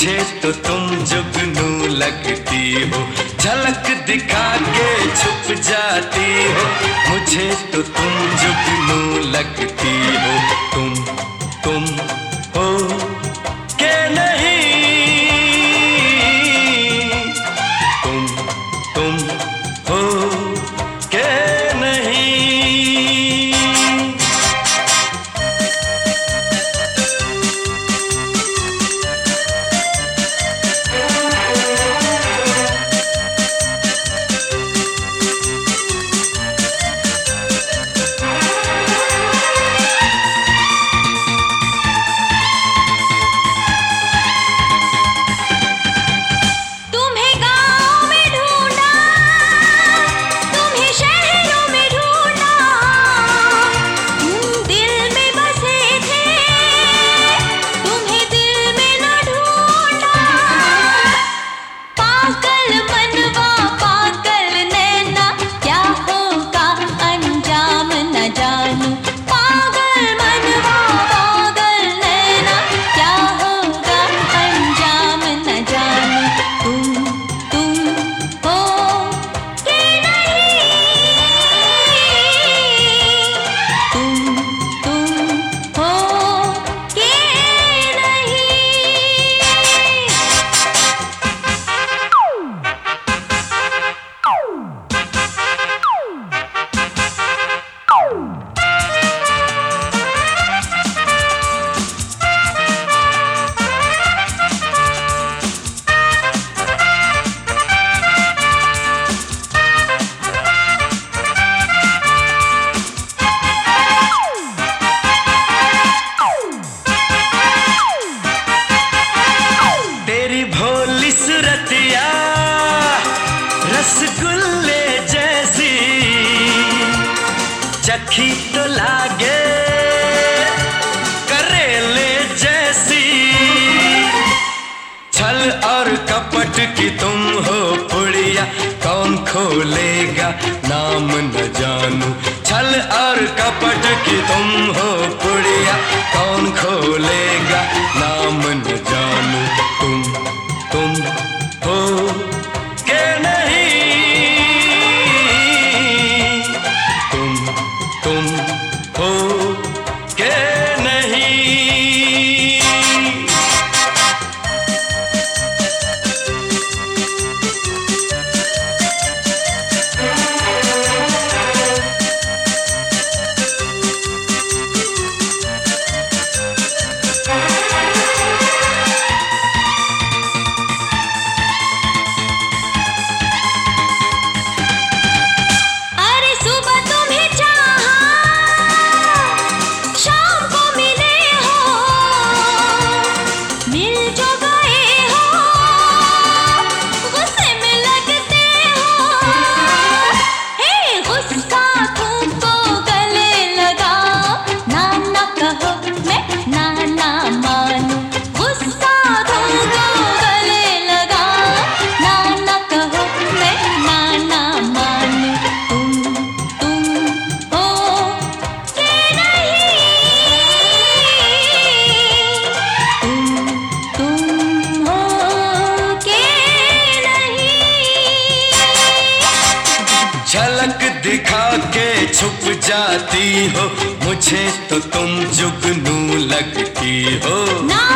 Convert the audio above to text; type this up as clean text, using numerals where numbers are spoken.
मुझे तो तुम जुगनू लगती हो, झलक दिखा के छुप जाती हो। मुझे तो तुम जुगनू लगती हो, तुम हो के नहीं, तुम हो के नहीं। सूरतिया रसगुल्ले जैसी, चखी तो लागे करेले जैसी। छल और कपट की तुम हो पुड़िया, कौन खोलेगा नाम न जानू। छल और कपट की तुम हो पुड़िया, कौन खोलेगा नाम न जानू। तुम हो के नहीं, तुम हो के नहीं। झलक दिखा के छुप जाती हो, मुझे तो तुम जुगनू लगती हो।